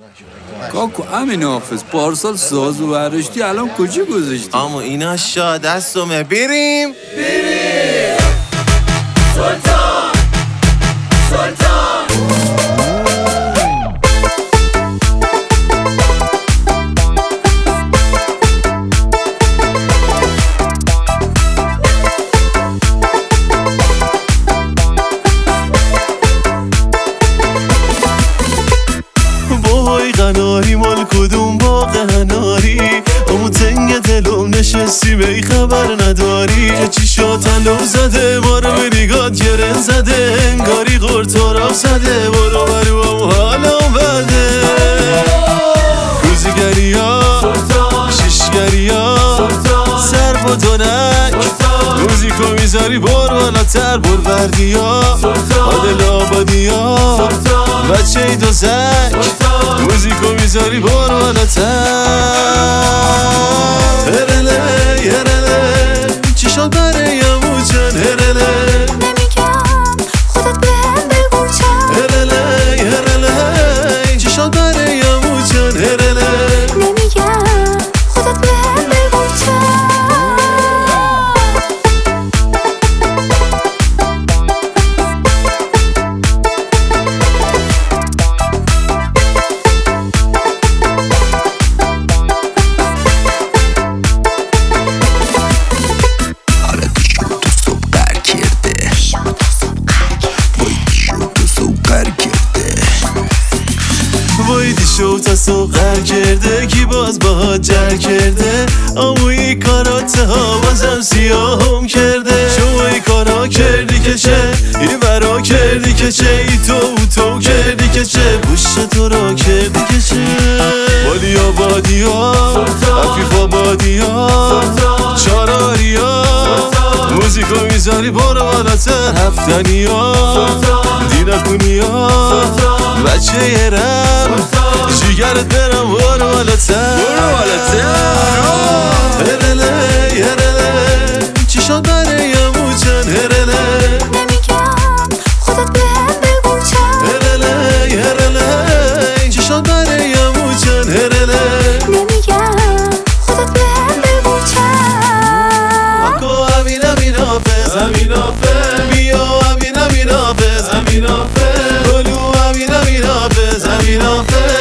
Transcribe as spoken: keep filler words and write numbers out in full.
کاکو امین حافظ پارسال ساز و برداشتی الان کجا گذاشتی؟ اما اینا شا دستمه بریم بریم سلطان سلطان وای قناری مال کدوم باغ هناری امو تنگ دلم نشستی بی خبر نداری که چی شد تلو زده ما رو به نگات گرن زده انگاری قرطارم زده برو برو هم حالم بده روزگری ها شیشگری ها سر با دونک موزیکو میذاری بر بالاتر بر بردی ها عادل آبادی ها بچه ای دو زک موزیکو میذاری بر بالاتر هرله هرله چی شد برای امو جان هرله نمیگم خودت بهم بگو چند هرله هرله چی شد برای امو جان هرله نمیگم خودت بهم بگو چند وای دیشو تا صبح قر کرده کی باز باهات جر کرده اموی کارات ها بازم سیاهم کرده شما ای کارا کردی که چه این برا کردی که چه ای تو تو کردی که چه پشت تو را کردی که چه والی آبادی ها عفیف آبادی ها چاراری ها موزیکو میذاری برو بالاتر هفتنی ها دینکونی ها بچه یه رم جیگرت برم برو بالاتر برو بالاتر هرله هرله چی شد برای امو جان هرله نمیگم خودت بهم بگو چند هرله هرله چی شد برای امو جان هرله نمیگم خودت بهم بگو چند اکو امین امین حافظ امین حافظ بیا امین امین حافظ امین حافظ گلو امین امین حافظ امین حافظ